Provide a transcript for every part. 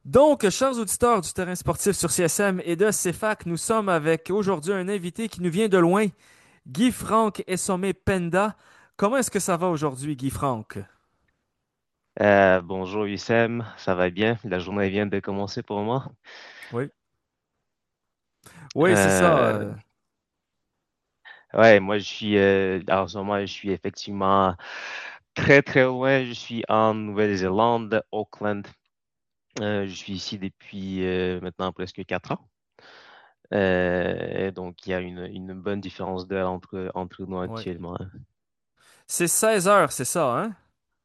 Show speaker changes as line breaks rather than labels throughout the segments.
Donc, chers auditeurs du terrain sportif sur CSM et de CFAC, nous sommes avec aujourd'hui un invité qui nous vient de loin, Guy-Franck Essomé Penda. Comment est-ce que ça va aujourd'hui, Guy-Franck?
Bonjour Wissem, ça va bien? La journée vient de commencer pour moi.
Oui. Oui, c'est ça.
Euh, ouais, moi en ce moment, je suis effectivement très très loin. Je suis en Nouvelle-Zélande, Auckland. Je suis ici depuis maintenant presque 4 ans. Donc il y a une bonne différence d'heure entre nous
Oui.
actuellement.
C'est 16 heures, c'est ça, hein?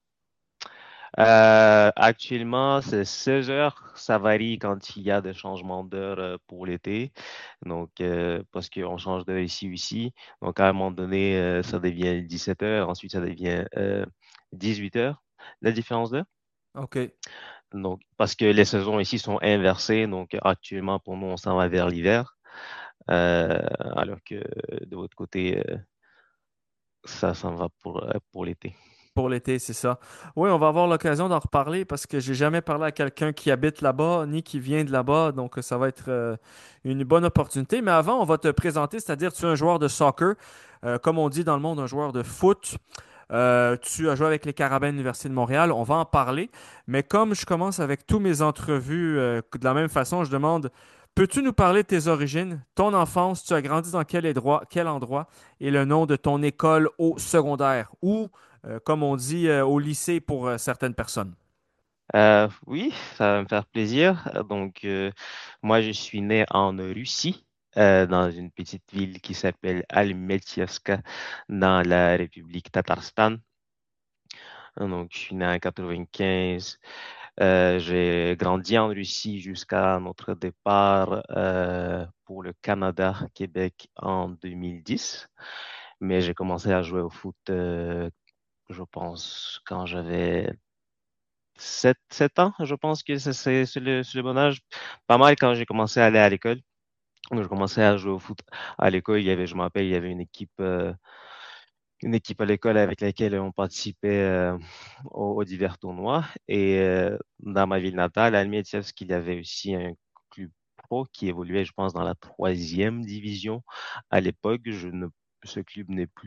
Actuellement, c'est 16 heures. Ça varie quand il y a des changements d'heure pour l'été. Donc, parce qu'on change d'heure ici ou ici. Donc, à un moment donné, ça devient 17 heures. Ensuite, ça devient 18 heures, la différence d'heure.
OK.
Donc, parce que les saisons ici sont inversées. Donc, actuellement, pour nous, on s'en va vers l'hiver. Alors que de votre côté, ça s'en va pour l'été.
Pour l'été, c'est ça. Oui, on va avoir l'occasion d'en reparler parce que j'ai jamais parlé à quelqu'un qui habite là-bas ni qui vient de là-bas, donc ça va être une bonne opportunité. Mais avant, on va te présenter, c'est-à-dire tu es un joueur de soccer, comme on dit dans le monde, un joueur de foot. Tu as joué avec les Carabins de l'Université de Montréal, on va en parler. Mais comme je commence avec tous mes entrevues de la même façon, je demande, peux-tu nous parler de tes origines, ton enfance, tu as grandi dans quel endroit et le nom de ton école au secondaire ou, comme on dit, au lycée pour certaines personnes?
Oui, ça va me faire plaisir. Donc, moi, je suis né en Russie, dans une petite ville qui s'appelle Almetievska, dans la République Tatarstan. Donc, je suis né en 95. J'ai grandi en Russie jusqu'à notre départ pour le Canada, Québec en 2010. Mais j'ai commencé à jouer au foot, je pense, quand j'avais 7 ans, je pense que c'est le bon âge. Pas mal quand j'ai commencé à aller à l'école. Donc, je commençais à jouer au foot à l'école. Je me rappelle, il y avait une équipe à l'école avec laquelle on participait aux divers tournois. Et dans ma ville natale, à Almetievsk, il y avait aussi un club pro qui évoluait, je pense, dans la troisième division à l'époque. Ce club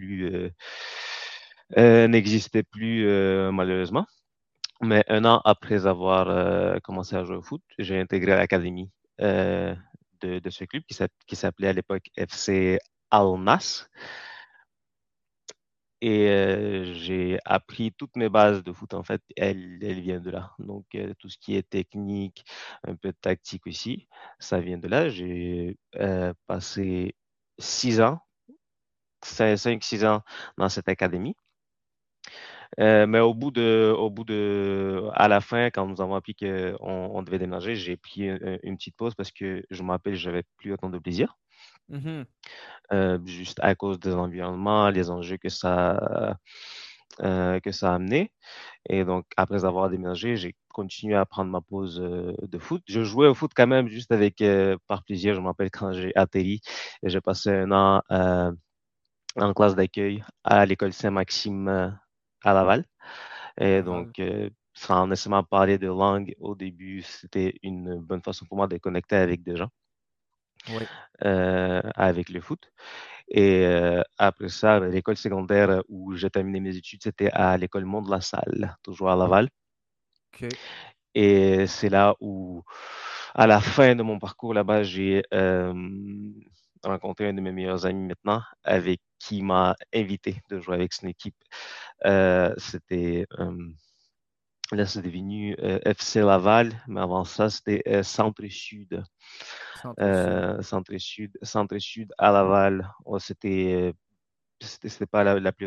n'existait plus malheureusement. Mais un an après avoir commencé à jouer au foot, j'ai intégré l'académie euh, de ce club qui s'appelait à l'époque FC Alnas. Et j'ai appris toutes mes bases de foot, en fait, elles viennent de là. Donc, tout ce qui est technique, un peu de tactique aussi, ça vient de là. J'ai passé 6 ans, 5, 6 ans dans cette académie. Mais à la fin, quand nous avons appris qu'on devait déménager, j'ai pris une petite pause parce que je me rappelle, j'avais plus autant de plaisir,
Mhm.
juste à cause des environnements, les enjeux que ça a amené. Et donc, après avoir déménagé, j'ai continué à prendre ma pause de foot. Je jouais au foot quand même, juste par plaisir. Je me rappelle quand j'ai atterri, j'ai passé un an en classe d'accueil à l'école Saint-Maxime à Laval.
À
Et
Laval.
donc, sans nécessairement parler de langue au début, c'était une bonne façon pour moi de connecter avec des gens,
Oui.
avec le foot. Et après ça, l'école secondaire où j'ai terminé mes études, c'était à l'école Mont de la Salle, toujours à Laval.
OK.
Et c'est là où, à la fin de mon parcours là-bas, j'ai rencontré un de mes meilleurs amis maintenant, avec qui m'a invité de jouer avec son équipe. Là, c'est devenu FC Laval, mais avant ça, c'était Centre-Sud.
Centre-Sud.
Centre-Sud à Laval. Oh, c'était pas la plus,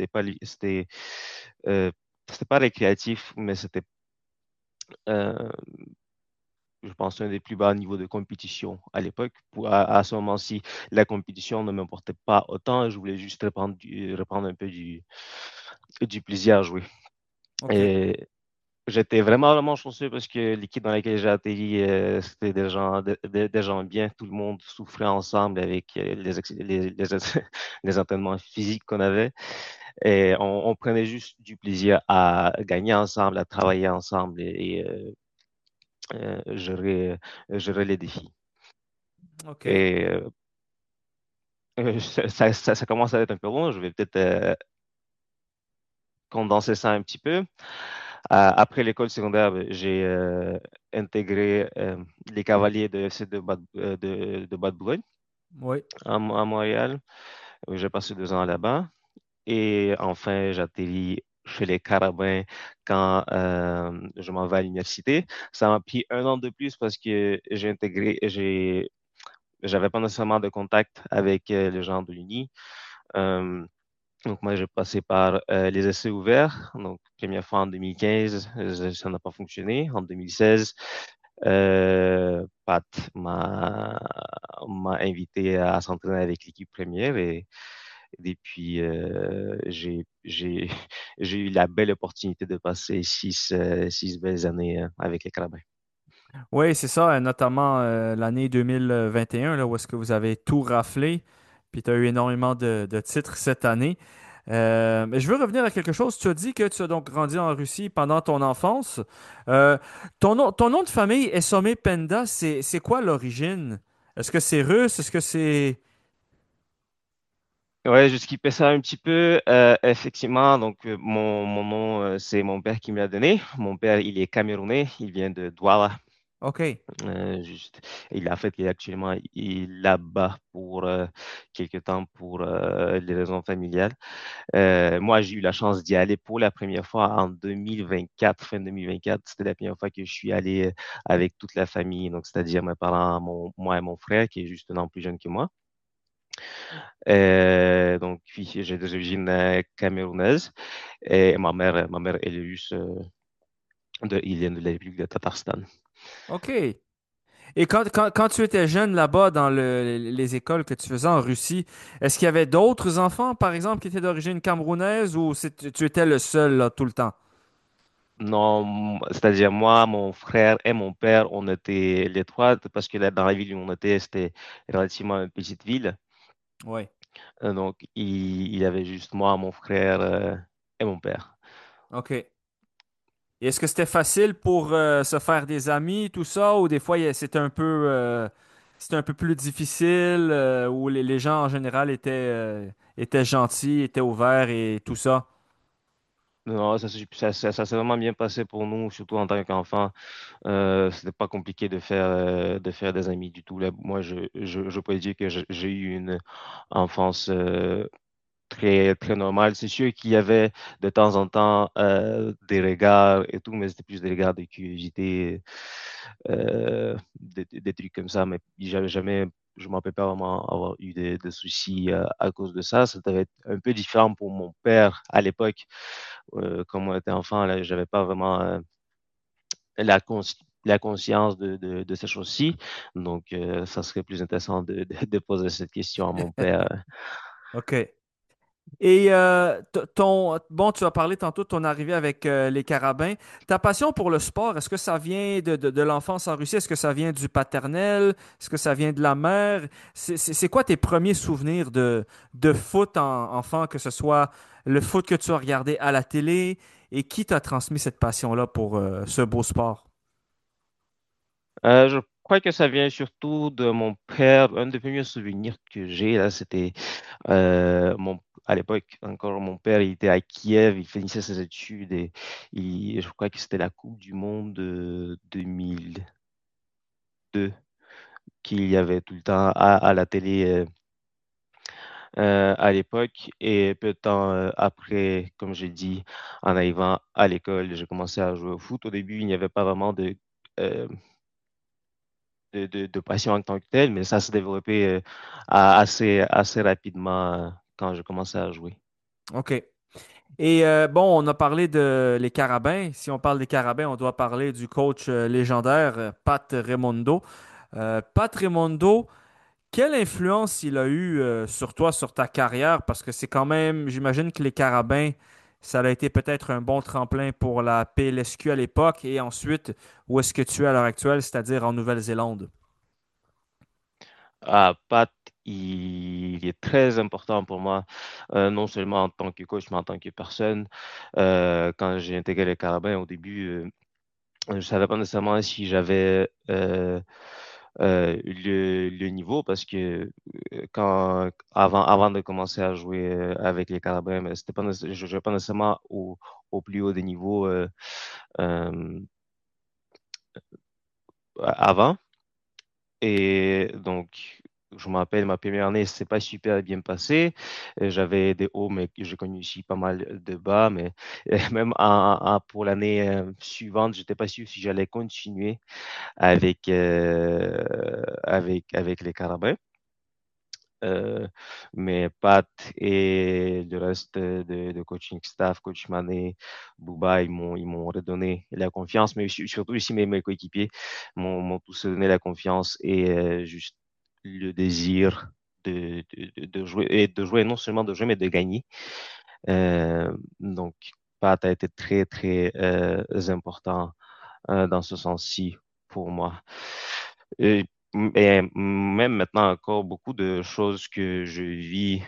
euh, c'était pas récréatif, mais c'était, euh, je pense, un des plus bas niveaux de compétition à l'époque. À ce moment-ci, la compétition ne m'importait pas autant. Je voulais juste reprendre un peu du plaisir à jouer.
OK.
Et j'étais vraiment, vraiment chanceux parce que l'équipe dans laquelle j'ai atterri, c'était des gens bien. Tout le monde souffrait ensemble avec les entraînements physiques qu'on avait. Et on prenait juste du plaisir à gagner ensemble, à travailler ensemble et j'aurai les défis.
OK.
Et ça commence à être un peu long. Je vais peut-être condenser ça un petit peu. Après l'école secondaire, ben, j'ai intégré les Cavaliers de FC de Bas-de-Boulogne
Oui.
à Montréal. J'ai passé 2 ans là-bas. Et enfin, j'atterris chez les Carabins quand je m'en vais à l'université. Ça m'a pris 1 an de plus parce que j'avais pas nécessairement de contact avec les gens de l'Uni. Euh, donc moi, j'ai passé par les essais ouverts. Donc, première fois en 2015, ça n'a pas fonctionné. En 2016, Pat m'a invité à s'entraîner avec l'équipe première et depuis, j'ai eu la belle opportunité de passer 6 belles années avec les Carabins.
Oui, c'est ça, notamment l'année 2021, là, où est-ce que vous avez tout raflé, puis tu as eu énormément de titres cette année. Mais je veux revenir à quelque chose. Tu as dit que tu as donc grandi en Russie pendant ton enfance. Euh, ton nom de famille, Essome Penda, c'est quoi l'origine? Est-ce que c'est russe? Est-ce que c'est...
Ouais, je skippais ça un petit peu. Effectivement, donc mon nom, c'est mon père qui me l'a donné. Mon père, il est camerounais, il vient de Douala.
OK.
Juste, il est actuellement là-bas pour quelque temps pour des raisons familiales. Moi, j'ai eu la chance d'y aller pour la première fois en 2024, fin 2024. C'était la première fois que je suis allé avec toute la famille, donc c'est-à-dire mes parents, moi et mon frère, qui est juste un an plus jeune que moi. Donc, puis, j'ai des origines camerounaises et ma mère, elle est russe, il vient de la République de Tatarstan.
OK. Et quand tu étais jeune là-bas dans les écoles que tu faisais en Russie, est-ce qu'il y avait d'autres enfants, par exemple, qui étaient d'origine camerounaise ou tu étais le seul là, tout le temps?
Non, c'est-à-dire moi, mon frère et mon père, on était les trois, parce que là, dans la ville où on était, c'était relativement une petite ville.
Oui.
Donc, il y avait juste moi, mon frère et mon père.
OK. Et est-ce que c'était facile pour se faire des amis, tout ça, ou des fois c'était un peu plus difficile, où les gens en général étaient gentils, étaient ouverts et tout ça?
Non, ça s'est vraiment bien passé pour nous, surtout en tant qu'enfant. C'était pas compliqué de faire des amis du tout. Là, moi, je peux dire que j'ai eu une enfance très, très normale. C'est sûr qu'il y avait de temps en temps des regards et tout, mais c'était plus des regards de curiosité, des trucs comme ça. Mais j'avais jamais, je ne m'en rappelle pas vraiment avoir eu de soucis à cause de ça. Ça devait être un peu différent pour mon père à l'époque. Quand on était enfant, là, j'avais pas vraiment la conscience de ces choses-ci. Donc, ça serait plus intéressant de poser cette question à mon père.
OK. Et bon, tu as parlé tantôt de ton arrivée avec les Carabins. Ta passion pour le sport, est-ce que ça vient de l'enfance en Russie? Est-ce que ça vient du paternel? Est-ce que ça vient de la mère? C'est quoi tes premiers souvenirs de foot enfant, que ce soit le foot que tu as regardé à la télé et qui t'a transmis cette passion-là pour ce beau sport?
Je crois que ça vient surtout de mon père. Un des premiers souvenirs que j'ai, là, c'était à l'époque, encore, mon père, il était à Kiev, il finissait ses études et je crois que c'était la Coupe du Monde de 2002 qu'il y avait tout le temps à la télé à l'époque. Et peu de temps après, comme j'ai dit, en arrivant à l'école, j'ai commencé à jouer au foot. Au début, il n'y avait pas vraiment euh, de passion en tant que telle, mais ça s'est développé assez rapidement quand je commençais à jouer.
OK. Et bon, on a parlé de les Carabins. Si on parle des Carabins, on doit parler du coach légendaire Pat Raimondo. Pat Raimondo, quelle influence il a eu sur toi, sur ta carrière? Parce que c'est quand même, j'imagine que les Carabins, ça a été peut-être un bon tremplin pour la PLSQ à l'époque et ensuite, où est-ce que tu es à l'heure actuelle, c'est-à-dire en Nouvelle-Zélande?
Pat, il est très important pour moi, non seulement en tant que coach, mais en tant que personne. Quand j'ai intégré les Carabins, au début, Je savais pas nécessairement si j'avais le niveau parce que avant de commencer à jouer avec les Carabins, mais c'était pas je jouais pas nécessairement au plus haut des niveaux euh, avant. Et donc, je me rappelle, ma première année, c'est pas super bien passé. J'avais des hauts, mais j'ai connu aussi pas mal de bas. Mais même pour l'année suivante, j'étais pas sûr si j'allais continuer avec les Carabins. Euh, mais Pat et le reste de coaching staff, coach Mané, Bouba, ils m'ont redonné la confiance, mais surtout ici mes coéquipiers m'ont tous donné la confiance et juste le désir de jouer, et de jouer, non seulement de jouer, mais de gagner. Donc, Pat a été très, très important dans ce sens-ci pour moi. Et, et même maintenant encore, beaucoup de choses que je vis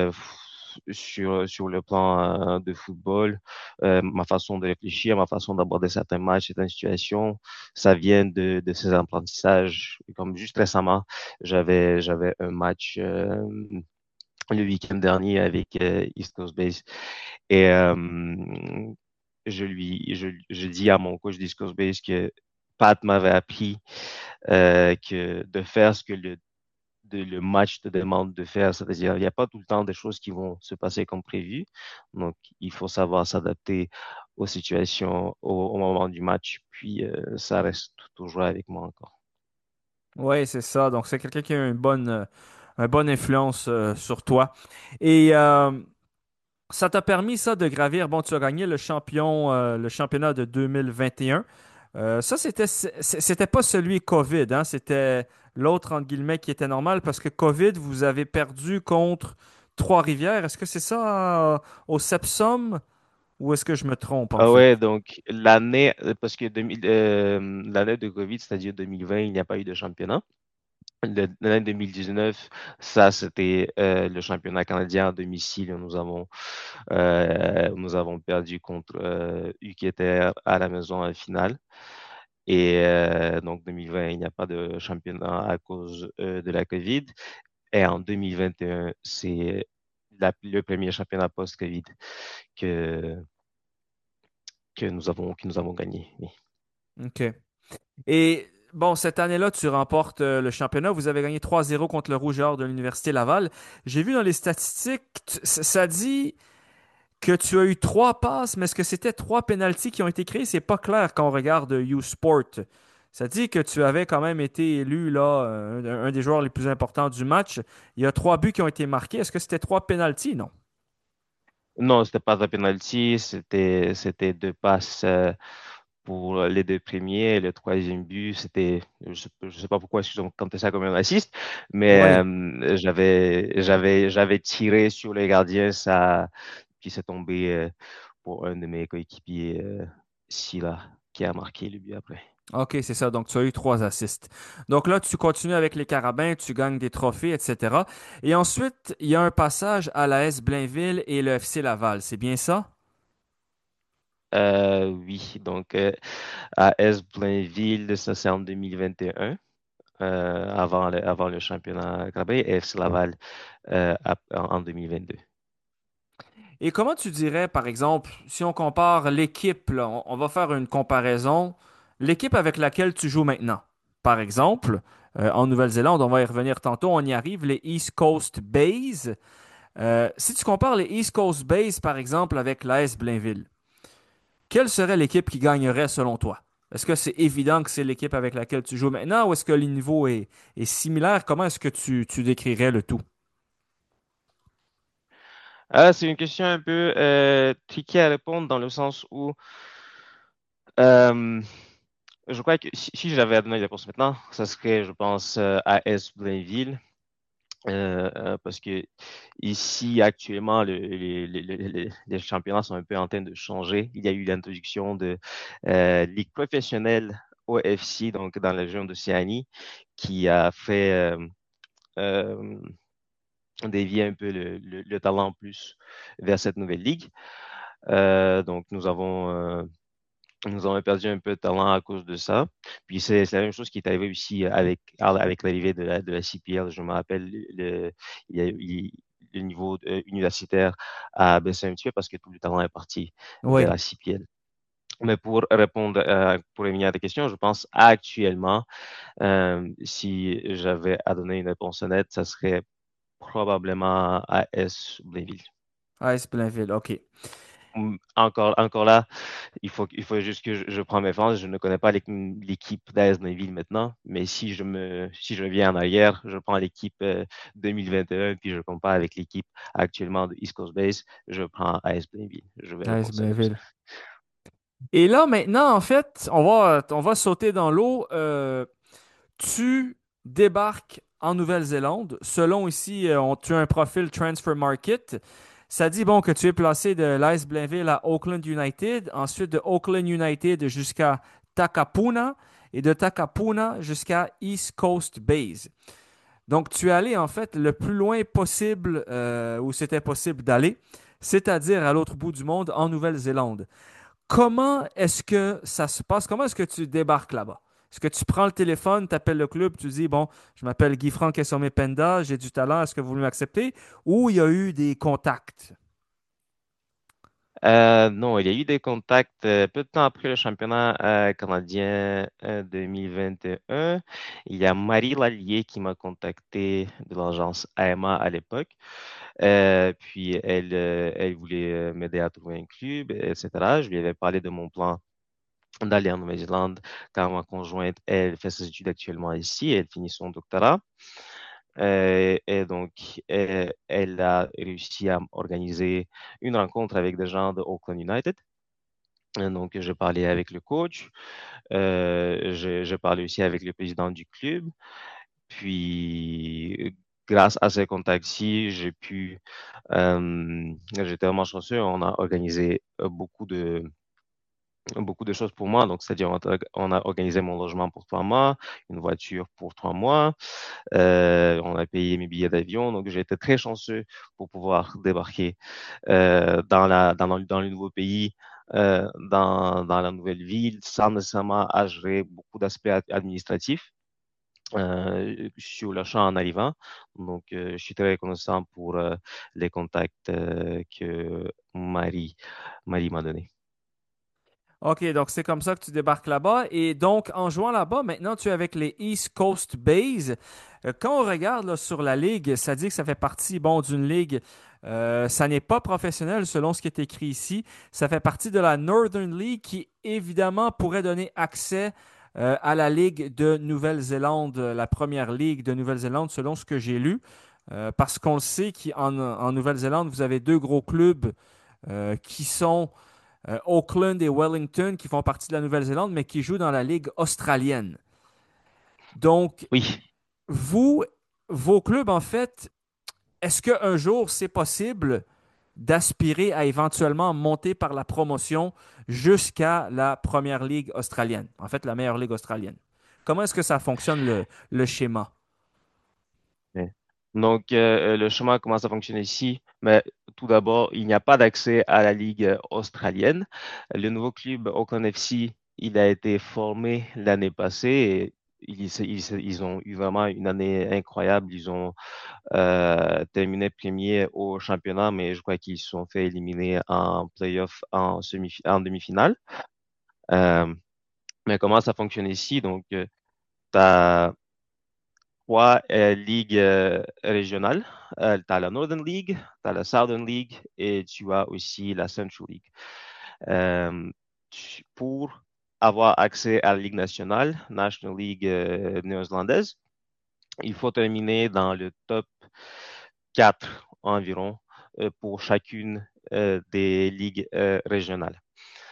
sur le plan de football, ma façon de réfléchir, ma façon d'aborder certains matchs, certaines situations, ça vient de ces apprentissages. Comme juste récemment, j'avais un match le week-end dernier avec East Coast Base. Et je dis à mon coach d'East Coast Base que Pat m'avait appris que de faire ce que le match te demande de faire, c'est-à-dire il n'y a pas tout le temps des choses qui vont se passer comme prévu. Donc, il faut savoir s'adapter aux situations au moment du match. Puis, ça reste toujours avec moi encore.
Oui, c'est ça. Donc, c'est quelqu'un qui a une bonne influence sur toi. Et ça t'a permis, ça, de gravir. Bon, tu as gagné le championnat de 2021. Ça, c'était pas celui COVID, hein, c'était l'autre, entre guillemets, qui était normal parce que COVID, vous avez perdu contre Trois-Rivières. Est-ce que c'est ça, au Sepsum, ou est-ce que je me trompe, en
Ah
fait?
ouais, donc l'année, parce que l'année de COVID, c'est-à-dire 2020, il n'y a pas eu de championnat. L'année 2019, ça, c'était le championnat canadien à domicile. Nous avons perdu contre UQTR à la maison en finale. Et donc 2020, il n'y a pas de championnat à cause de la COVID. Et en 2021, c'est le premier championnat post-COVID que, que nous avons gagné. Oui.
OK. Et bon, cette année-là, tu remportes le championnat. Vous avez gagné 3-0 contre le Rouge et Or de l'Université Laval. J'ai vu dans les statistiques, ça dit que tu as eu trois passes, mais est-ce que c'était trois pénaltys qui ont été créés? C'est pas clair quand on regarde U-Sport. Ça dit que tu avais quand même été élu là, un des joueurs les plus importants du match. Il y a trois buts qui ont été marqués. Est-ce que c'était trois pénaltys? Non.
Non, c'était pas un penalty, c'était deux passes pour les deux premiers. Le troisième but, je sais pas pourquoi ils ont compté ça comme un assist, mais
Oui.
j'avais tiré sur les gardiens, ça, puis c'est tombé pour un de mes coéquipiers, Silla, qui a marqué le but après.
OK, c'est ça. Donc, tu as eu trois assists. Donc là, tu continues avec les Carabins, tu gagnes des trophées, etc. Et ensuite, il y a un passage à la S Blainville et le FC Laval. C'est bien ça?
Oui, donc à S Blainville, ça c'est en 2021. Avant le championnat Carabin et FC Laval en 2022.
Et comment tu dirais, par exemple, si on compare l'équipe, là, on va faire une comparaison, l'équipe avec laquelle tu joues maintenant. Par exemple, en Nouvelle-Zélande, on va y revenir tantôt, on y arrive, les East Coast Bays. Si tu compares les East Coast Bays, par exemple, avec l'AS Blainville, quelle serait l'équipe qui gagnerait selon toi? Est-ce que c'est évident que c'est l'équipe avec laquelle tu joues maintenant ou est-ce que le niveau est similaire? Comment est-ce que tu décrirais le tout?
Ah, c'est une question un peu tricky à répondre dans le sens où euh, je crois que si j'avais à donner une réponse maintenant, ça serait, je pense, AS Blainville. Parce que ici, actuellement, les championnats sont un peu en train de changer. Il y a eu l'introduction de Ligue professionnelle OFC, donc dans la région d'Océanie, qui a fait euh, dévier un peu le talent plus vers cette nouvelle ligue. Donc, nous avons Nous avons perdu un peu de talent à cause de ça. Puis c'est la même chose qui est arrivé aussi avec l'arrivée de la CPL. Je me rappelle, il y a, il- le niveau universitaire a baissé un petit peu parce que tout le talent est parti vers
Oui.
la CPL. Mais pour répondre, pour revenir à ta question, je pense actuellement, si j'avais à donner une réponse honnête, ça serait probablement AS Blainville.
AS Blainville, OK.
Encore là, il faut juste que je prends mes forces. Je ne connais pas l'équipe d'AS Blainville maintenant, mais si je reviens en arrière, je prends l'équipe 2021 puis je compare avec l'équipe actuellement de East Coast Base, je prends AS Blainville. Je vais
AS
répondre ça comme ça.
Blainville. Et là, maintenant, en fait, on va sauter dans l'eau. Tu débarques en Nouvelle-Zélande. Selon ici, tu as un profil Transfer Market. Ça dit bon que tu es placé de l'Ice Blainville à Auckland United, ensuite de Auckland United jusqu'à Takapuna et de Takapuna jusqu'à East Coast Base. Donc, tu es allé en fait le plus loin possible où c'était possible d'aller, c'est-à-dire à l'autre bout du monde, en Nouvelle-Zélande. Comment est-ce que ça se passe? Comment est-ce que tu débarques là-bas? Est-ce que tu prends le téléphone, tu appelles le club, tu dis, bon, je m'appelle Guy-Franck Essomé Penda, j'ai du talent, est-ce que vous voulez m'accepter? Ou il y a eu des contacts?
Non, il y a eu des contacts peu de temps après le championnat canadien 2021. Il y a Marie Lallier qui m'a contacté de l'agence AMA à l'époque. Puis elle voulait m'aider à trouver un club, etc. Je lui avais parlé de mon plan d'aller en Nouvelle-Zélande car ma conjointe, elle fait ses études actuellement ici. Elle finit son doctorat. Et donc, elle a réussi à organiser une rencontre avec des gens de Auckland United. Donc, je parlais avec le coach, je parlais aussi avec le président du club. Puis, grâce à ces contacts-ci, j'étais vraiment chanceux. On a organisé beaucoup de choses pour moi. Donc, c'est-à-dire, on a organisé mon logement pour 3 mois, une voiture pour 3 mois. On a payé mes billets d'avion. Donc, j'ai été très chanceux pour pouvoir débarquer dans le nouveau pays, dans la nouvelle ville, sans nécessairement à gérer beaucoup d'aspects administratifs sur le champ en arrivant. Donc, je suis très reconnaissant pour les contacts que Marie m'a donnés.
OK, donc c'est comme ça que tu débarques là-bas. Et donc, en jouant là-bas, maintenant, tu es avec les East Coast Bays. Quand on regarde là, sur la ligue, ça dit que ça fait partie, bon, d'une ligue. Ça n'est pas professionnel selon ce qui est écrit ici. Ça fait partie de la Northern League qui, évidemment, pourrait donner accès à la Ligue de Nouvelle-Zélande, la première ligue de Nouvelle-Zélande, selon ce que j'ai lu. Parce qu'on le sait qu'en Nouvelle-Zélande, vous avez deux gros clubs qui sont Auckland et Wellington qui font partie de la Nouvelle-Zélande, mais qui jouent dans la Ligue australienne. Donc,
Oui.
vous, vos clubs, en fait, est-ce qu'un jour c'est possible d'aspirer à éventuellement monter par la promotion jusqu'à la première ligue australienne, en fait la meilleure ligue australienne? Comment est-ce que ça fonctionne le schéma?
Ouais. Donc, le chemin commence à fonctionner ici, mais tout d'abord, il n'y a pas d'accès à la Ligue australienne. Le nouveau club Auckland FC, il a été formé l'année passée et ils ont eu vraiment une année incroyable. Ils ont terminé premier au championnat, mais je crois qu'ils se sont fait éliminer en playoff en demi-finale. Euh, mais comment ça fonctionne ici? Donc, tu as trois ligues régionales. Tu as la Northern League, tu as la Southern League et tu as aussi la Central League. Euh, pour avoir accès à la Ligue nationale, National League néo-zélandaise, il faut terminer dans le top 4 environ pour chacune des ligues régionales.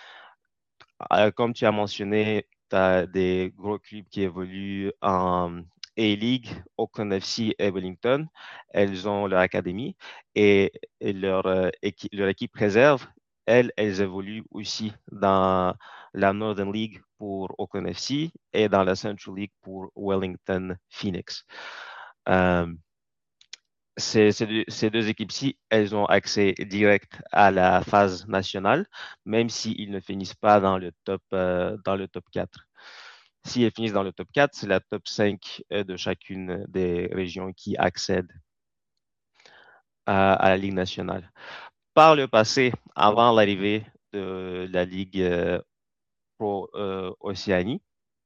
Comme tu as mentionné, tu as des gros clubs qui évoluent en A-League, Auckland FC et Wellington. Elles ont leur académie et leur équipe réserve, elles évoluent aussi dans la Northern League pour Auckland FC et dans la Central League pour Wellington Phoenix. Euh, ces deux équipes-ci, elles ont accès direct à la phase nationale, même s'ils ne finissent pas dans le top 4. Si elles finissent dans le top 4, c'est la top 5 de chacune des régions qui accèdent à la Ligue nationale. Par le passé, avant l'arrivée de la Ligue Pro Océanie,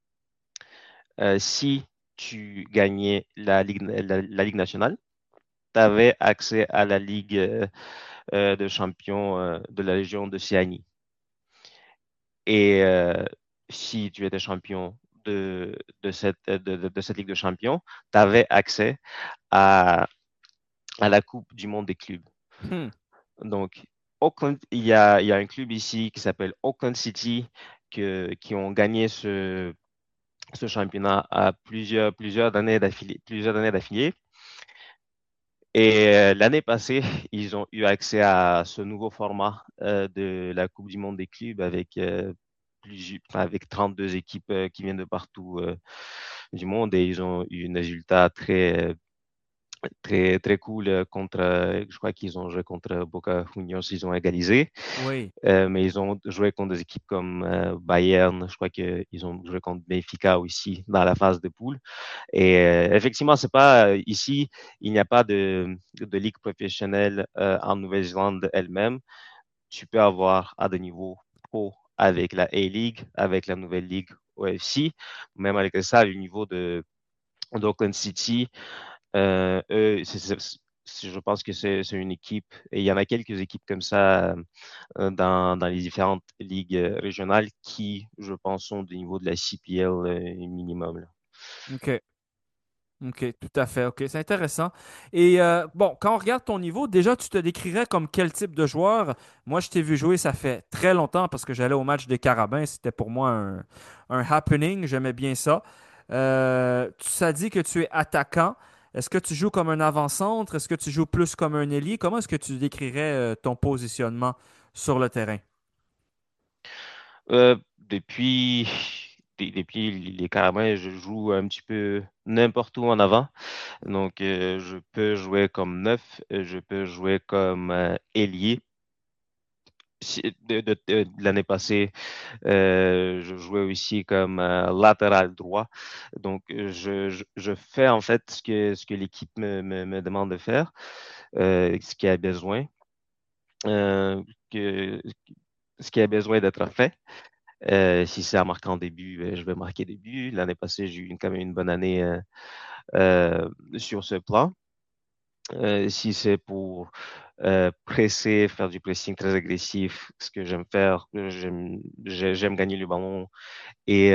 si tu gagnais la Ligue nationale, tu avais accès à la Ligue de champions de la région d'Océanie. Et si tu étais champion de cette Ligue de champions, tu avais accès à, à la Coupe du monde des clubs.
Hmm.
Donc, Auckland, il y a un club ici qui s'appelle Auckland City qui ont gagné ce championnat à plusieurs années d'affilée, plusieurs années d'affilée. Et l'année passée, ils ont eu accès à ce nouveau format de la Coupe du monde des clubs avec 32 équipes qui viennent de partout du monde et ils ont eu un résultat très cool je crois qu'ils ont joué contre Boca Juniors, ils ont égalisé.
Oui.
Mais ils ont joué contre des équipes comme Bayern, je crois qu'ils ont joué contre Benfica aussi dans la phase de poule. Et effectivement, c'est pas ici, il n'y a pas de ligue professionnelle en Nouvelle-Zélande elle-même. Tu peux avoir à des niveaux pro avec la A-League, avec la nouvelle ligue OFC, même avec ça, le niveau de d'Auckland City, eux, je pense que c'est une équipe, et il y en a quelques équipes comme ça dans les différentes ligues régionales qui, je pense, sont du niveau de la CPL minimum. Là.
OK. OK, tout à fait. OK, c'est intéressant. Et bon, quand on regarde ton niveau, déjà, tu te décrirais comme quel type de joueur? Moi, je t'ai vu jouer, ça fait très longtemps parce que j'allais au match des Carabins. C'était pour moi un happening. J'aimais bien ça. Ça dit que tu es attaquant. Est-ce que tu joues comme un avant-centre? Est-ce que tu joues plus comme un ailier? Comment est-ce que tu décrirais ton positionnement sur le terrain?
Depuis, depuis les Carabins, je joue un petit peu n'importe où en avant. Donc, je peux jouer comme neuf, je peux jouer comme ailier. L'année passée, je jouais aussi comme latéral droit. Donc, je fais en fait ce que l'équipe me demande de faire, ce qui a besoin, euh, que, ce qui a besoin d'être fait. Si c'est à marquer en début, je vais marquer début. L'année passée, j'ai eu quand même une bonne année euh, sur ce plan. Si c'est pour presser, faire du pressing très agressif, ce que j'aime faire, j'aime gagner le ballon et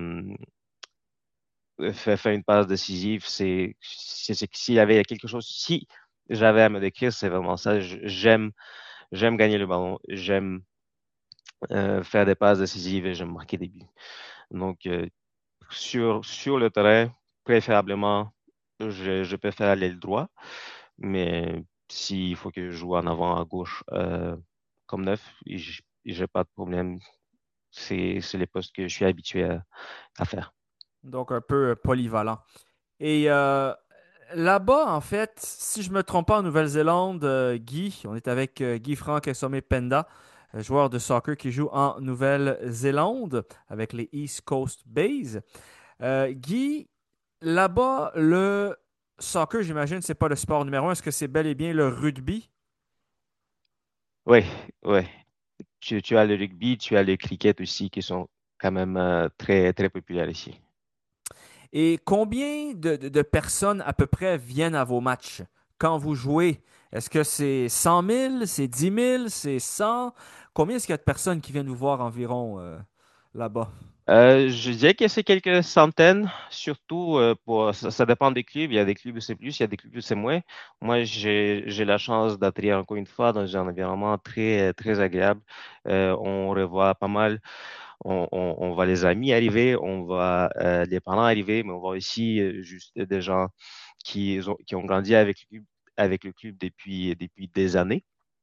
faire une passe décisive, s'il y avait quelque chose, si j'avais à me décrire, c'est vraiment ça. J'aime gagner le ballon, j'aime faire des passes décisives et j'aime marquer des buts. Donc, sur le terrain, préférablement, je préfère l'aile droit, mais s'il faut que je joue en avant à gauche comme neuf, j'ai pas de problème. C'est les postes que je suis habitué à faire.
Donc, un peu polyvalent. Et là-bas, en fait, si je me trompe pas, en Nouvelle-Zélande, Guy, on est avec Guy Franck Essomé Penda, joueur de soccer qui joue en Nouvelle-Zélande avec les East Coast Bays. Guy, là-bas, le soccer, j'imagine, c'est pas le sport numéro un. Est-ce que c'est bel et bien le rugby?
Oui, oui. Tu as le rugby, tu as le cricket aussi qui sont quand même très populaires ici.
Et combien de personnes à peu près viennent à vos matchs quand vous jouez? Est-ce que c'est 100 000, c'est 10 000, c'est 100? Combien est-ce qu'il y a de personnes qui viennent vous voir environ là-bas?
Je dirais que c'est quelques centaines, surtout ça dépend des clubs. Il y a des clubs où c'est plus, il y a des clubs où c'est moins. Moi, j'ai la chance d'atterrir encore une fois dans un environnement très agréable. On revoit pas mal, on voit les amis arriver, on voit les parents arriver, mais on voit aussi juste des gens qui ont grandi avec le club depuis des années.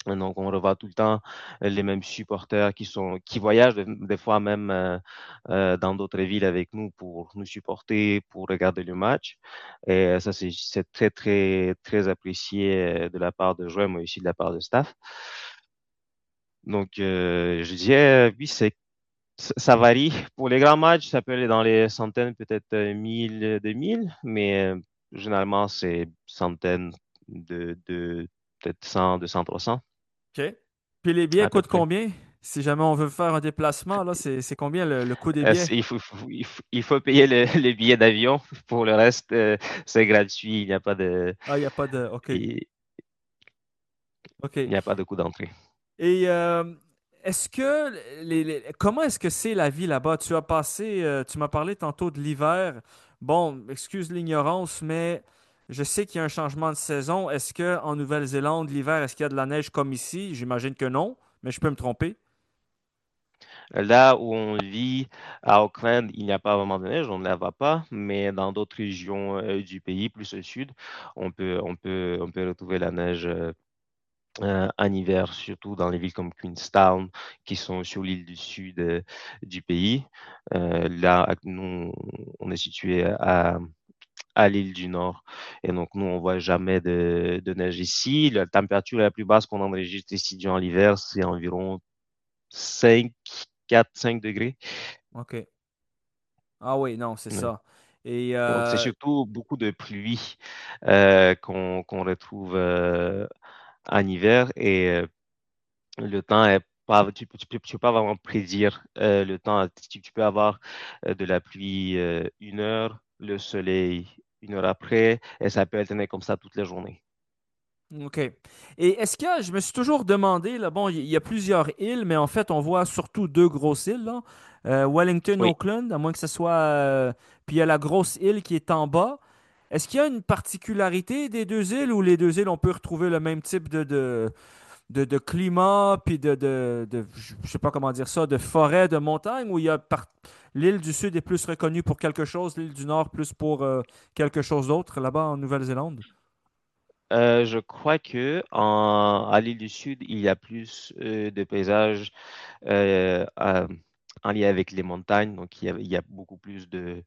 Donc, on revoit tout le temps les mêmes supporters qui voyagent des fois même dans d'autres villes avec nous pour nous supporter, pour regarder le match. Et ça, c'est très, très, très apprécié de la part de joueurs, mais aussi de la part de staff. Donc, je dirais, oui, ça varie. Pour les grands matchs, ça peut aller dans les centaines, peut-être 1000, 2000, mais généralement, c'est centaines de peut-être 100, 200, 300
OK. Puis les billets
à peu
coûtent
près.
combien? Si jamais on veut faire un déplacement, là, c'est combien le coût des billets?
Il faut payer le billet d'avion. Pour le reste, c'est gratuit.
Ah, il n'y a pas de. OK.
Il
OK.
il n'y a pas de coût d'entrée.
Et est-ce que comment est-ce que c'est la vie là-bas? Tu as passé, tu m'as parlé tantôt de l'hiver. Bon, excuse l'ignorance, mais je sais qu'il y a un changement de saison. Est-ce que en Nouvelle-Zélande, l'hiver, est-ce qu'il y a de la neige comme ici? J'imagine que non, mais je peux me tromper.
Là où on vit, à Auckland, il n'y a pas vraiment de neige, on ne la voit pas, mais dans d'autres régions du pays, plus au sud, on peut retrouver la neige en hiver, surtout dans les villes comme Queenstown, qui sont sur l'île du sud du pays. Là, nous, on est situé à l'île du Nord. Et donc, nous, on voit jamais de neige ici. La température la plus basse qu'on enregistre ici durant l'hiver, c'est environ 5, 4, 5 degrés.
OK. Ah oui, non, c'est
Ouais.
ça. Et
Donc, c'est surtout beaucoup de pluie qu'on retrouve en hiver et le temps est pas, tu peux pas vraiment prédire le temps. Tu peux avoir de la pluie 1 heure, le soleil 1 heure après, et ça peut alterner comme ça toute la journée.
OK. Et est-ce que je me suis toujours demandé, là, bon, il y a plusieurs îles, mais en fait, on voit surtout deux grosses îles, là. Wellington,
Oui.
Auckland, à moins que ce soit. Puis il y a la grosse île qui est en bas. Est-ce qu'il y a une particularité des deux îles ou les deux îles, on peut retrouver le même type de climat, puis je sais pas comment dire ça, de forêt, de montagne, ou l'île du Sud est plus reconnue pour quelque chose, l'île du Nord plus pour quelque chose d'autre là-bas en Nouvelle-Zélande?
Je crois que à l'île du Sud, il y a plus de paysages euh, à- en lien avec les montagnes. Donc, il y a beaucoup plus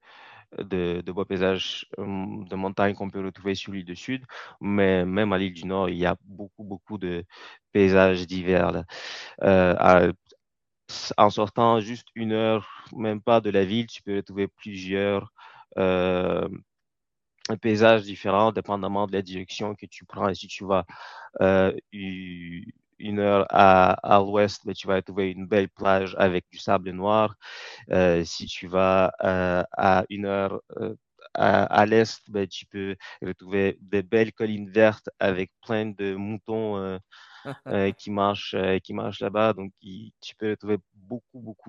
de beaux paysages de montagnes qu'on peut retrouver sur l'île du Sud. Mais même à l'île du Nord, il y a beaucoup, beaucoup de paysages divers, là. À- En sortant juste 1 heure, même pas de la ville, tu peux retrouver plusieurs euh, paysages différents, dépendamment de la direction que tu prends. Et si tu vas 1 heure à l'ouest, ben, tu vas trouver une belle plage avec du sable noir. Si tu vas à 1 heure à l'est, ben, tu peux retrouver de belles collines vertes avec plein de moutons qui marchent là-bas. Donc, tu peux retrouver beaucoup, beaucoup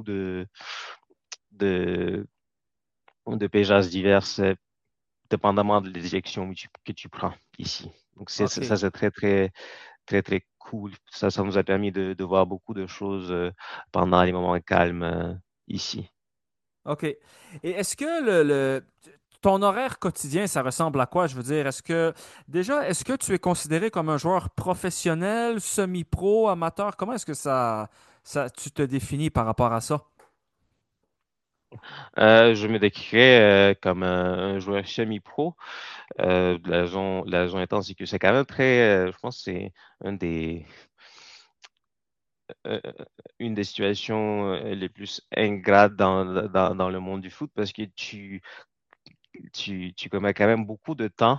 de, de paysages divers, dépendamment de la direction que tu prends ici. Donc, ça,
OK.
c'est très, très, très, très cool. Ça nous a permis de voir beaucoup de choses pendant les moments calmes ici.
OK. Et est-ce que ton horaire quotidien, ça ressemble à quoi? Je veux dire, est-ce que tu es considéré comme un joueur professionnel, semi-pro, amateur? Comment est-ce que tu te définis par rapport à ça?
Je me décrirais comme un joueur semi-pro. La raison étant, c'est que c'est quand même je pense que c'est un euh, une des situations les plus ingrates dans le monde du foot parce que tu commets quand même beaucoup de temps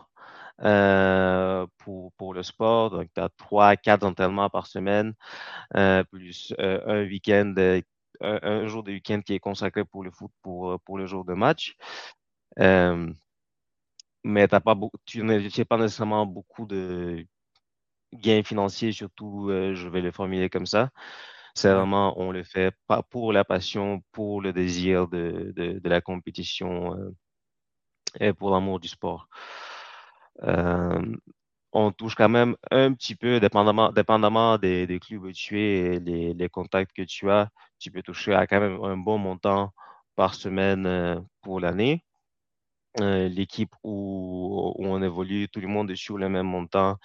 pour le sport. Donc, tu as 3, 4 entraînements par semaine, plus un week-end, un jour de week-end qui est consacré pour le foot, pour le jour de match. Euh, mais tu n'as pas nécessairement beaucoup de gains financiers, surtout, je vais le formuler comme ça. C'est
Ouais.
vraiment, on le fait pas pour la passion, pour le désir de la compétition et pour l'amour du sport. Euh, on touche quand même un petit peu, dépendamment des clubs où tu es et les contacts que tu as, tu peux toucher à quand même un bon montant par semaine pour l'année. l'équipe où on évolue, tout le monde est sur le même montant,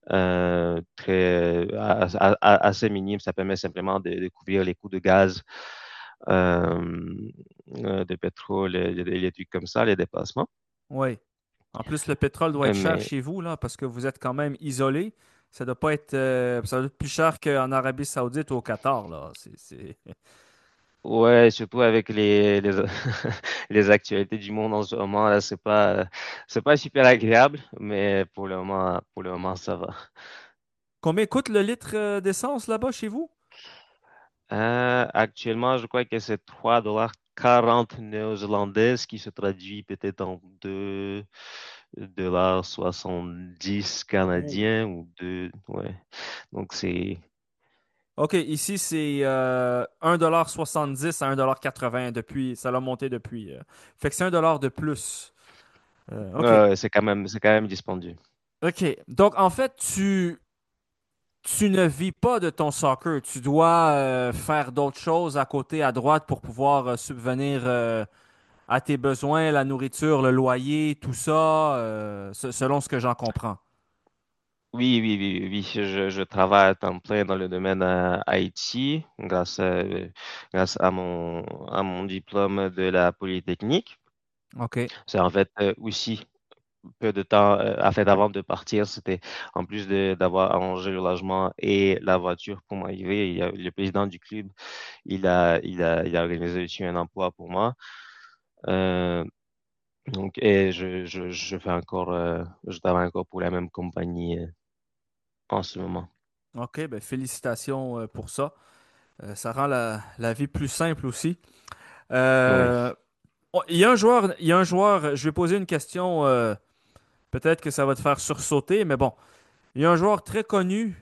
assez minime. Ça permet simplement de couvrir les coûts de gaz, euh, de pétrole, les trucs comme ça, les dépassements.
Oui. En plus, le pétrole doit être cher
Mais
chez vous, là, parce que vous êtes quand même isolé. Ça doit être plus cher qu'en Arabie Saoudite ou au Qatar, là.
ouais, surtout avec les actualités du monde en ce moment, là, c'est pas super agréable, mais pour le moment, ça va.
Combien coûte le litre d'essence là-bas chez vous?
Actuellement, je crois que c'est 3,40 $ néo-zélandais, ce qui se traduit peut-être en 2,70 $
Oh.
canadiens ou ouais. Donc
OK, ici, c'est 1,70 à 1,80 depuis. Ça l'a monté depuis. Fait que c'est 1 dollar de plus. OK.
c'est quand même dispendieux.
OK. Donc, en fait, tu ne vis pas de ton soccer. Tu dois faire d'autres choses à côté, à droite, pour pouvoir subvenir à tes besoins, la nourriture, le loyer, tout ça, selon ce que j'en comprends.
Oui. Je travaille à temps plein dans le domaine IT grâce à mon diplôme de la Polytechnique.
OK.
C'est en fait aussi peu de temps, en fait, avant de partir, c'était en plus d'avoir arrangé le logement et la voiture pour m'arriver, le président du club, il a organisé aussi un emploi pour moi. Euh, donc, et je fais encore, je travaille encore pour la même compagnie en ce moment.
OK, ben félicitations pour ça. Ça rend la vie plus simple aussi.
Oui.
Euh, il y a un joueur, je vais poser une question, peut-être que ça va te faire sursauter, mais bon. Il y a un joueur très connu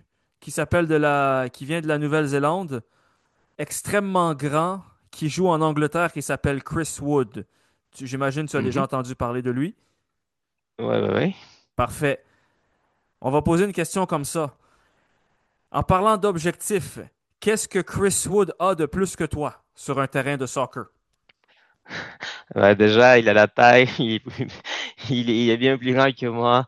qui vient de la Nouvelle-Zélande, extrêmement grand, qui joue en Angleterre, qui s'appelle Chris Wood. J'imagine que tu as déjà
Mhm.
entendu parler de lui.
Ouais.
Parfait. On va poser une question comme ça. En parlant d'objectifs, qu'est-ce que Chris Wood a de plus que toi sur un terrain de soccer?
Ouais, déjà, il a la taille, il est bien plus grand que moi.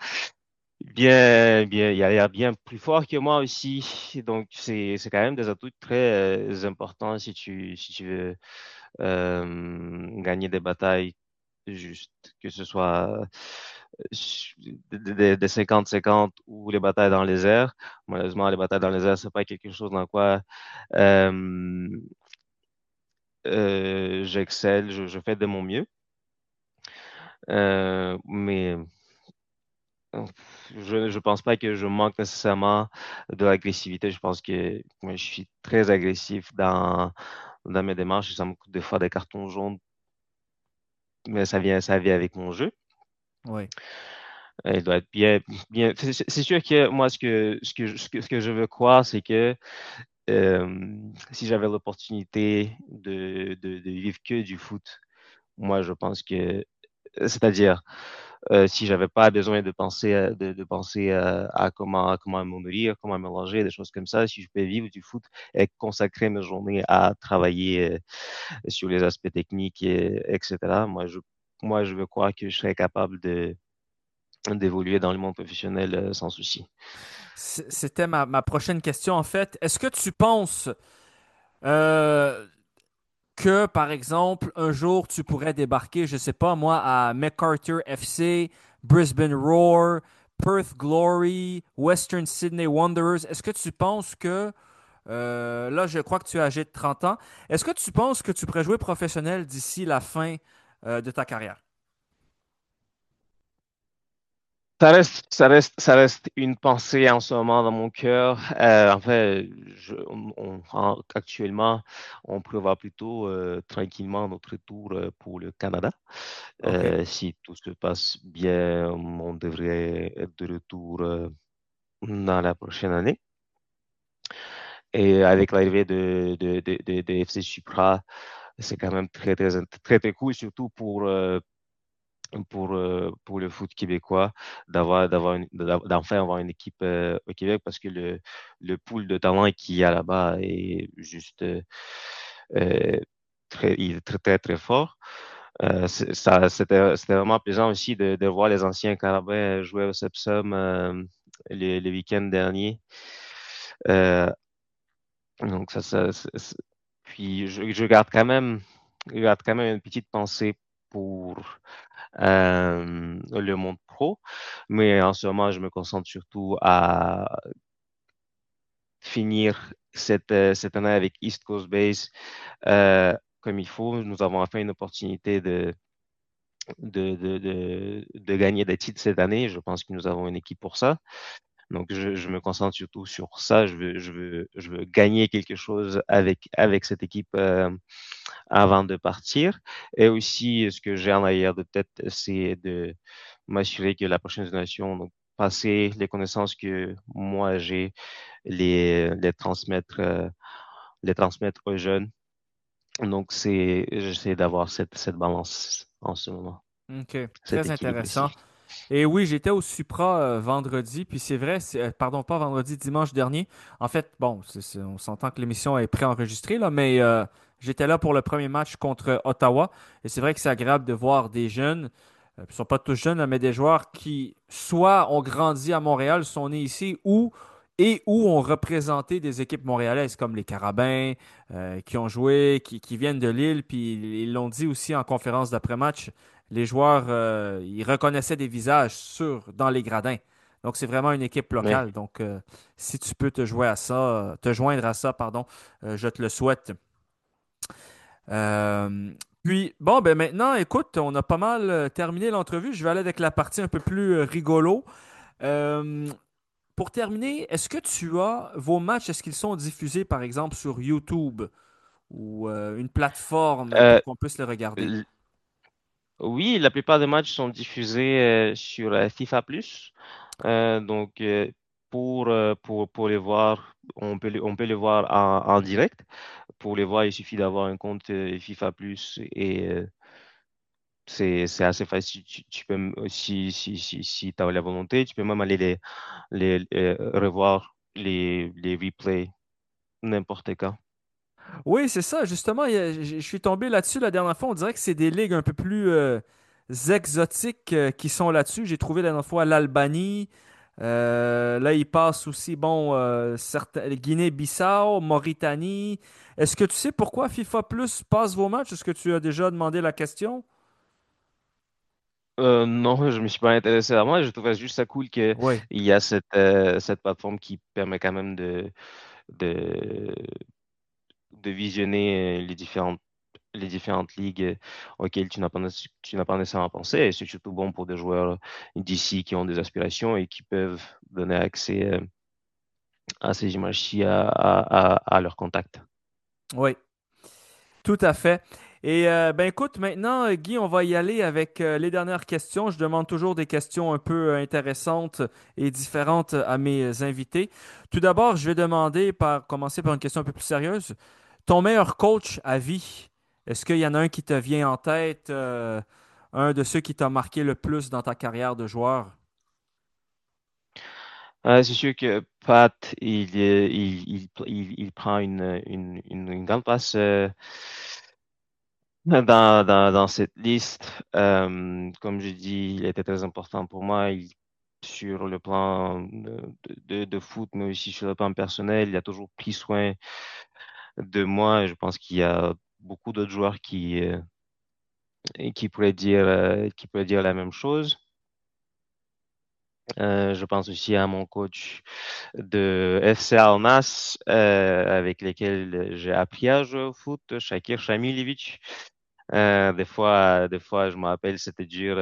Il a l'air bien plus fort que moi aussi. Donc, c'est quand même des atouts très importants si tu veux gagner des batailles, juste que ce soit des 50-50 ou les batailles dans les airs. Malheureusement, les batailles dans les airs, c'est pas quelque chose dans quoi euh, j'excelle, je fais de mon mieux. Mais je pense pas que je manque nécessairement de l'agressivité. Je pense que moi, je suis très agressif dans mes démarches. Ça me coûte des fois des cartons jaunes, mais ça vient avec mon jeu.
Oui.
Il doit être bien. C'est sûr que moi, ce que je veux croire, c'est que si j'avais l'opportunité de vivre que du foot, moi, je pense que, c'est-à-dire, si j'avais pas besoin de penser de penser à comment me nourrir, comment me loger, des choses comme ça, si je pouvais vivre du foot et consacrer mes journées à travailler sur les aspects techniques etc. Moi je veux croire que je serais capable de d'évoluer dans le monde professionnel sans souci.
C'était ma prochaine question en fait. Est-ce que tu penses euh, que, par exemple, un jour, tu pourrais débarquer, je sais pas moi, à MacArthur FC, Brisbane Roar, Perth Glory, Western Sydney Wanderers. Est-ce que tu penses que, là, je crois que tu es âgé de 30 ans, est-ce que tu penses que tu pourrais jouer professionnel d'ici la fin de ta carrière?
Ça reste une pensée en ce moment dans mon cœur. En fait, actuellement, on prévoit plutôt tranquillement notre tour pour le Canada.
OK.
Si tout se passe bien, on devrait être de retour dans la prochaine année. Et avec l'arrivée de FC Supra, c'est quand même très cool, surtout pour le foot québécois, d'enfin avoir une équipe au Québec parce que le pool de talent qu'il y a là-bas est juste euh, il est très fort. C'était vraiment plaisant aussi de voir les anciens Carabins jouer au Sepsum le week-end dernier. Euh, donc puis je garde quand même une petite pensée pour le monde pro, mais en ce moment, je me concentre surtout à finir cette année avec East Coast Base comme il faut. Nous avons enfin une opportunité de gagner des titres cette année. Je pense que nous avons une équipe pour ça. Donc, je me concentre surtout sur ça. Je veux gagner quelque chose avec cette équipe avant de partir. Et aussi, ce que j'ai en arrière de tête, c'est de m'assurer que la prochaine génération, donc, passer les connaissances que moi j'ai, les transmettre, les transmettre aux jeunes. Donc, j'essaie d'avoir cette balance en ce moment,
OK,
cet
très
équilibre
intéressant.
ici.
Et oui, j'étais au Supra vendredi, puis c'est vrai, pardon, pas vendredi, dimanche dernier. En fait, bon, on s'entend que l'émission est préenregistrée, là, mais j'étais là pour le premier match contre Ottawa. Et c'est vrai que c'est agréable de voir des jeunes, ils ne sont pas tous jeunes, là, mais des joueurs qui soit ont grandi à Montréal, sont nés ici, ou ont représenté des équipes montréalaises comme les Carabins, qui ont joué, qui viennent de Lille, puis ils l'ont dit aussi en conférence d'après-match les joueurs, ils reconnaissaient des visages dans les gradins. Donc, c'est vraiment une équipe
Oui.
locale. Donc, si tu peux te joindre à ça, pardon, je te le souhaite. Euh, Puis, bon, ben maintenant, écoute, on a pas mal terminé l'entrevue. Je vais aller avec la partie un peu plus rigolo. Euh, pour terminer, est-ce que tu as vos matchs, est-ce qu'ils sont diffusés, par exemple, sur YouTube ou une plateforme
Euh,
pour qu'on puisse les regarder?
l- oui, la plupart des matchs sont diffusés sur FIFA Plus. Donc, pour les voir, on peut les voir en direct. Pour les voir, il suffit d'avoir un compte FIFA Plus et c'est assez facile. Tu peux, si tu as la volonté, tu peux même aller revoir les replays n'importe quand.
Oui, c'est ça. Justement, je suis tombé là-dessus la dernière fois. On dirait que c'est des ligues un peu plus exotiques qui sont là-dessus. J'ai trouvé la dernière fois l'Albanie. Là, il passe aussi, bon, Guinée-Bissau, Mauritanie. Est-ce que tu sais pourquoi FIFA Plus passe vos matchs? Est-ce que tu as déjà demandé la question?
Non, je me suis pas intéressé à moi. Je trouvais juste ça cool qu'il
Oui.
y a cette plateforme qui permet quand même de, de visionner les différentes ligues auxquelles tu n'as pas nécessairement pensé. Et c'est surtout bon pour des joueurs d'ici qui ont des aspirations et qui peuvent donner accès à ces images-ci à leurs contacts.
Oui. Tout à fait. Et ben écoute, maintenant, Guy, on va y aller avec les dernières questions. Je demande toujours des questions un peu intéressantes et différentes à mes invités. Tout d'abord, je vais commencer par une question un peu plus sérieuse. Ton meilleur coach à vie, est-ce qu'il y en a un qui te vient en tête, un de ceux qui t'a marqué le plus dans ta carrière de joueur?
C'est sûr que Pat, il prend une grande place dans cette liste. Comme je dis, il était très important pour moi. Sur le plan de foot, mais aussi sur le plan personnel, il a toujours pris soin de moi. Je pense qu'il y a beaucoup d'autres joueurs qui pourraient dire la même chose. Je pense aussi à mon coach de FC Almas, avec lesquels j'ai appris à jouer au foot, Shakir Shamiljevic. Des fois, je me rappelle, c'était dur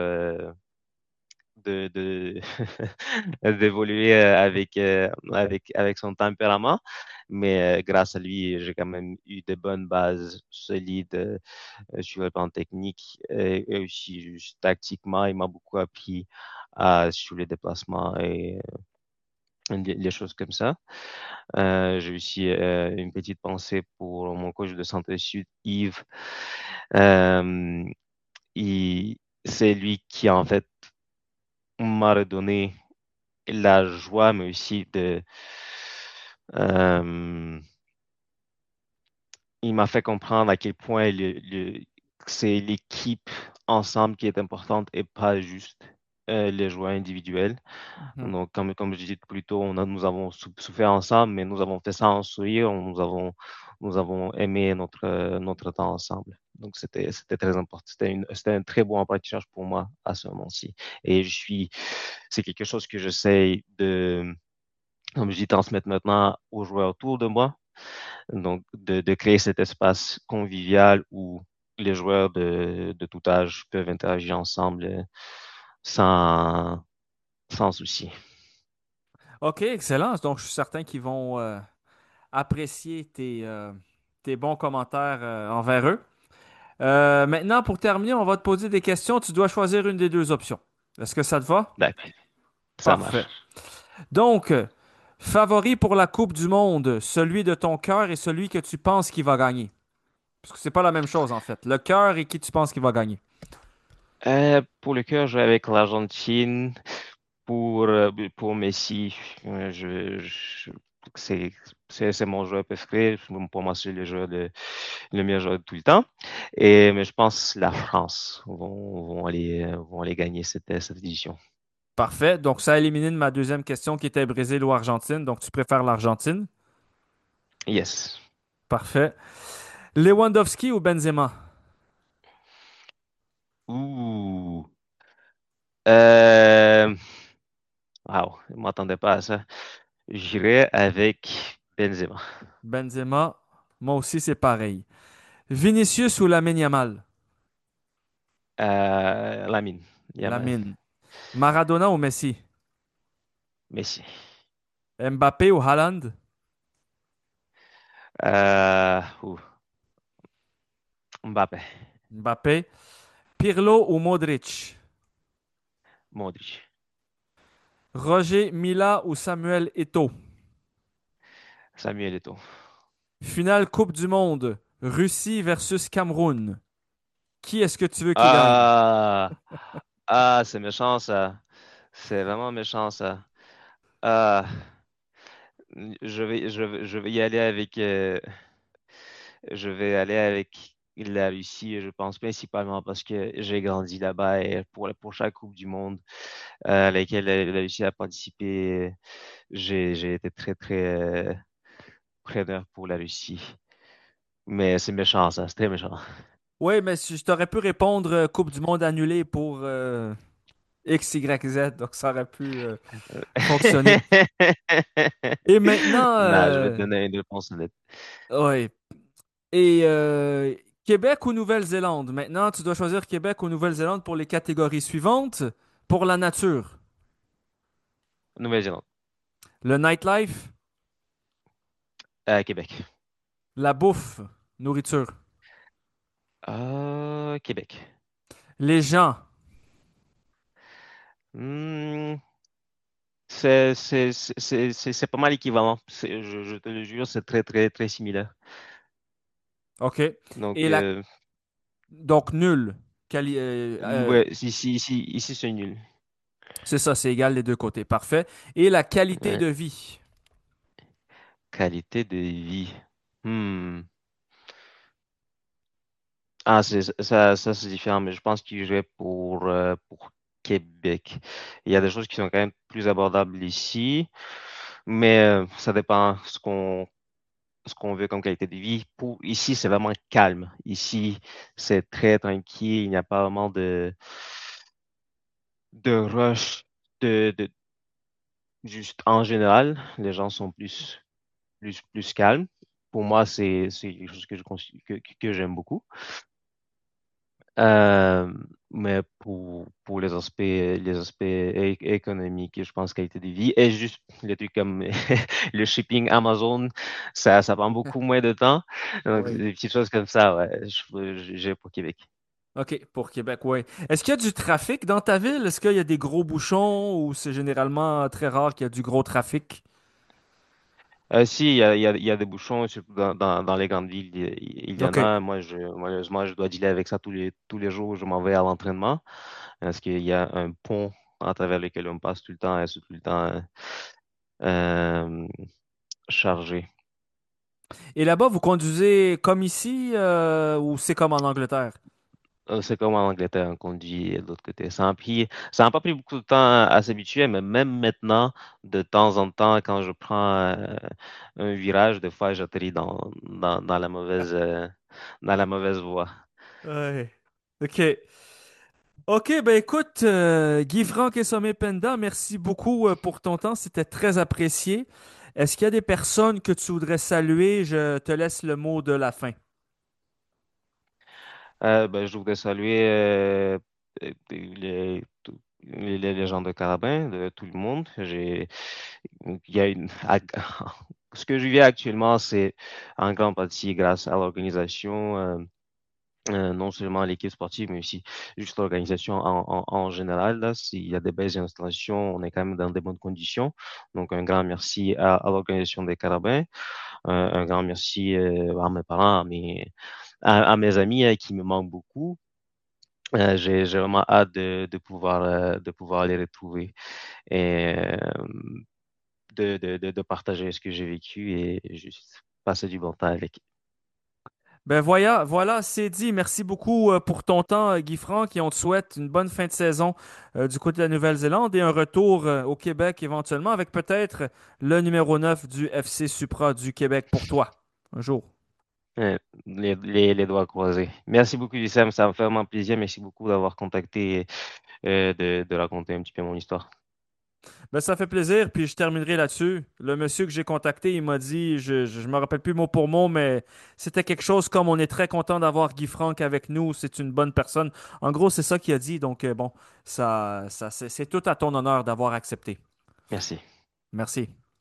de d'évoluer avec son tempérament, mais grâce à lui, j'ai quand même eu de bonnes bases solides sur le plan technique et aussi juste tactiquement, il m'a beaucoup appris sur les déplacements et les choses comme ça. J'ai aussi une petite pensée pour mon coach de Santé Sud, Yves. Euh, c'est lui qui, en fait, m'a redonné la joie, mais aussi euh, il m'a fait comprendre à quel point c'est l'équipe ensemble qui est importante et pas juste les joueurs individuels.
Mhm.
Donc, comme je disais plus tôt, nous avons souffert ensemble, mais nous avons fait ça en sourire. Nous avons aimé notre temps ensemble. Donc, c'était très important. C'était un très bon apprentissage pour moi à ce moment-ci. Et c'est quelque chose que j'essaie de, comme je dis, transmettre maintenant aux joueurs autour de moi. Donc, de créer cet espace convivial où les joueurs de tout âge peuvent interagir ensemble sans, sans souci.
OK, excellent. Donc, je suis certain qu'ils vont apprécier tes bons commentaires envers eux. Maintenant, pour terminer, on va te poser des questions. Tu dois choisir une des deux options. Est-ce que ça te va?
D'accord, ça
Parfait.
marche.
Donc, favori pour la Coupe du Monde, celui de ton cœur et celui que tu penses qui va gagner. Parce que c'est pas la même chose, en fait. Le cœur et qui tu penses qui va gagner.
Pour le cœur, je vais avec l'Argentine. Pour Messi, c'est, c'est mon joueur préféré. Pour moi, c'est le meilleur joueur de tout le temps. Mais je pense que la France vont aller gagner cette édition.
Parfait. Donc, ça a éliminé de ma deuxième question qui était Brésil ou Argentine. Donc, tu préfères l'Argentine.
Yes.
Parfait. Lewandowski ou Benzema?
Ouh. Euh, wow, je ne m'attendais pas à ça. J'irai avec Benzema.
Benzema, moi aussi, c'est pareil. Vinicius ou Lamine Yamal?
Lamine, Yamal,
Lamine. Maradona ou Messi?
Messi.
Mbappé ou Haaland?
Ouh, Mbappé,
Mbappé. Pirlo ou Modric?
Modric,
Roger Mila ou Samuel Eto'o?
Samuel Eto'o.
Finale Coupe du Monde. Russie versus Cameroun. Qui est-ce que tu veux qui gagne?
Ah, c'est méchant ça. C'est vraiment méchant ça. Ah, je vais y aller je vais aller avec la Russie, je pense principalement parce que j'ai grandi là-bas et pour la prochaine Coupe du Monde à laquelle la Russie a participé, j'ai été très preneur pour la Russie. Mais c'est méchant ça, c'est très méchant.
Oui, mais je t'aurais pu répondre Coupe du Monde annulée pour X, Y, Z, donc ça aurait pu fonctionner. Et maintenant,
Non, je vais te donner une réponse honnête.
ouais. Et Québec ou Nouvelle-Zélande? Maintenant, tu dois choisir Québec ou Nouvelle-Zélande pour les catégories suivantes. Pour la nature,
Nouvelle-Zélande,
le nightlife,
Québec.
la bouffe, nourriture,
Québec.
les gens.
Hmm, c'est pas mal équivalent. Je te le jure, c'est très similaire.
OK.
Donc,
Et la donc nul.
ouais, ici c'est nul.
C'est ça, c'est égal les deux côtés. Parfait. Et la qualité
Ouais.
de vie.
Qualité de vie. Hmm. Ah, ça c'est différent, mais je pense qu'il jouait pour Québec. Il y a des choses qui sont quand même plus abordables ici, mais ça dépend ce qu'on veut comme qualité de vie. Ici, c'est vraiment calme. Ici, c'est très tranquille. Il n'y a pas vraiment de rush, de, juste en général. Les gens sont plus calmes. Pour moi, c'est quelque chose que j'aime beaucoup. Euh, mais pour les aspects économiques, je pense qualité de vie et juste les trucs comme le shipping Amazon, ça prend beaucoup moins de temps. Donc,
Oui.
des petites choses comme ça, ouais, j'ai pour Québec.
OK, pour Québec, oui. Est-ce qu'il y a du trafic dans ta ville? Est-ce qu'il y a des gros bouchons ou c'est généralement très rare qu'il y a du gros trafic?
Si, il y a des bouchons, surtout dans les grandes villes, il y en
OK.
a. Malheureusement, je dois dealer avec ça tous les jours où je m'en vais à l'entraînement, parce qu'il y a un pont à travers lequel on passe tout le temps et c'est tout le temps euh, chargé.
Et là-bas, vous conduisez comme ici ou c'est comme en Angleterre?
C'est comme en Angleterre, on conduit de l'autre côté. Ça n'a pas pris beaucoup de temps à s'habituer, mais même maintenant, de temps en temps, quand je prends un virage, des fois, j'atterris dans dans la mauvaise voie.
Ouais. OK. OK, ben écoute, Guy-Franck et Sommet Penda, merci beaucoup pour ton temps. C'était très apprécié. Est-ce qu'il y a des personnes que tu voudrais saluer? Je te laisse le mot de la fin.
Ben, je voudrais saluer les gens de Carabin, de tout le monde. Il y a ce que je vis actuellement, c'est en grande partie grâce à l'organisation. Non seulement l'équipe sportive, mais aussi juste l'organisation en général. Là, s'il y a des belles installations, on est quand même dans des bonnes conditions. Donc, un grand merci à l'organisation des Carabins. Un grand merci à mes parents, à mes amis qui me manquent beaucoup. J'ai vraiment hâte de pouvoir les retrouver et de partager ce que j'ai vécu et juste passer du bon temps avec.
Ben voilà, voilà, c'est dit. Merci beaucoup pour ton temps, Guy-Franck, et on te souhaite une bonne fin de saison du côté de la Nouvelle-Zélande et un retour au Québec éventuellement avec peut-être le numéro 9 du FC Supra du Québec pour toi, un jour.
Les doigts croisés. Merci beaucoup, Sam. Ça me fait vraiment plaisir. Merci beaucoup d'avoir contacté et de raconter un petit peu mon histoire.
Ben, ça fait plaisir, puis je terminerai là-dessus. Le monsieur que j'ai contacté, il m'a dit, je me rappelle plus mot pour mot, mais c'était quelque chose comme on est très content d'avoir Guy Franck avec nous, c'est une bonne personne. En gros, c'est ça qu'il a dit, donc bon, c'est tout à ton honneur d'avoir accepté.
Merci.
Merci.